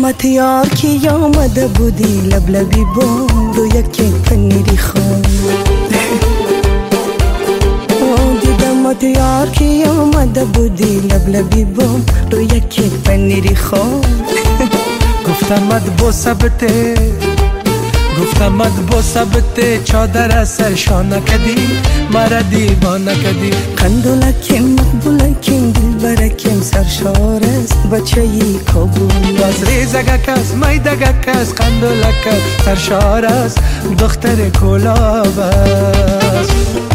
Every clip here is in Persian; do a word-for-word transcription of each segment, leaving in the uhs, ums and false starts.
دیدمت یار که آمده بودی لبلبی بام رو یک پنیری خان دیدمت یار که آمده بودی لبلبی بام رو یک پنیری خان گفتمت با ثبته گفتمت با ثبته چادر سر شانه کدی مرا دیوانه کدی قندولکم مقبولکم دلبرکم سرشار است بچه ی کابل باز ریزگک است میدگک است قندولک سرشار است دختر کلاب است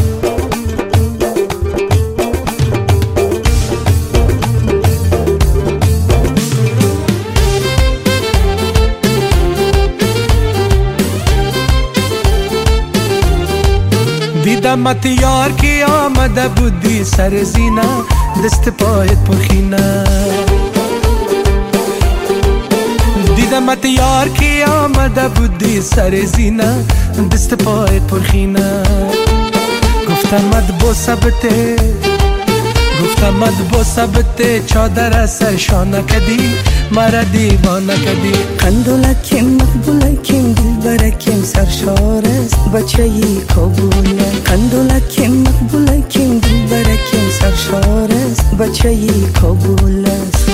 دیدمت یار که آمده بودی سر زینه دست پایت پرخینه دیدمت یار که آمده بودی سر زینه دست پایت پرخینه گفتمت با ثبته گفتمت با ثبته چادر سر شانه کدی مرا دیوانه کدی قندولکم مقبولکم دلبرکم سرشار است بچه ی کابل قندولکم مقبولکم دلبرکم سرشار است بچه ی کابل است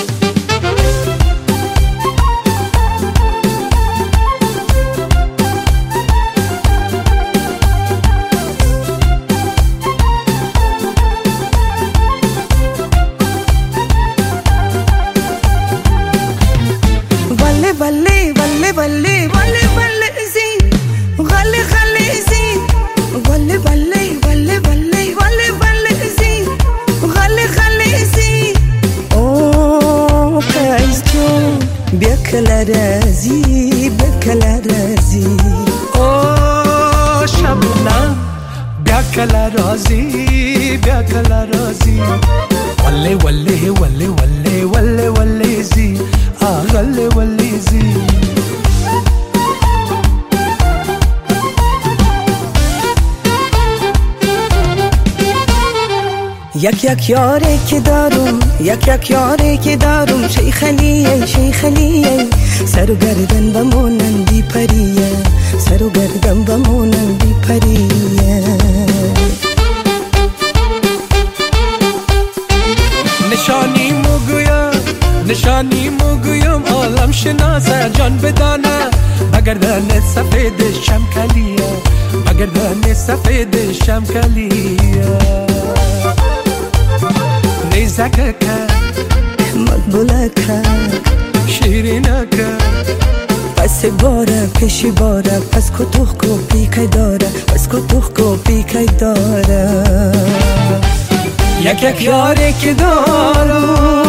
بله بله بله بله بله زی غله غله زی بله بله بله بله بله بله زی غله غله زی او قیس جون بیا کلا رازی بیا کلا رازی او شبنم بیا کلا رازی بیا کلا رازی وله وله وله وله وله وله زی آغله وله زی یک یک یاری که دارم یک یک یاری که دارم شیخ علیه شیخ علیه سر و گردن بمونن بی پریه سر و گردن بمونن بی پریه نشانی موگویم نشانی موگویم عالم شناسه جان بدانه بگردن سفید شمکلیه بگردن سفید شمکلیه ریزکه مقبوله که شیرینه که پس باره پیشی باره پس کتوخ کو پیکی داره پس کتوخ کو پیکی داره یک یک یاری که دارم